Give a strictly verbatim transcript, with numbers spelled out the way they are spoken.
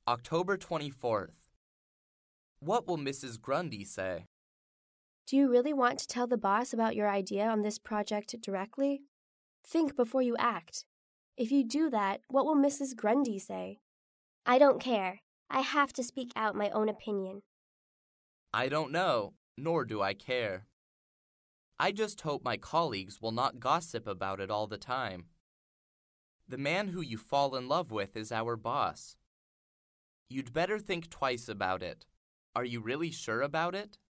October twenty-fourth. What will Missus Grundy say? Do you really want to tell the boss about your idea on this project directly? Think before you act. If you do that, what will Missus Grundy say? I don't care. I have to speak out my own opinion. I don't know, nor do I care. I just hope my colleagues will not gossip about it all the time. The man who you fall in love with is our boss. You'd better think twice about it. Are you really sure about it?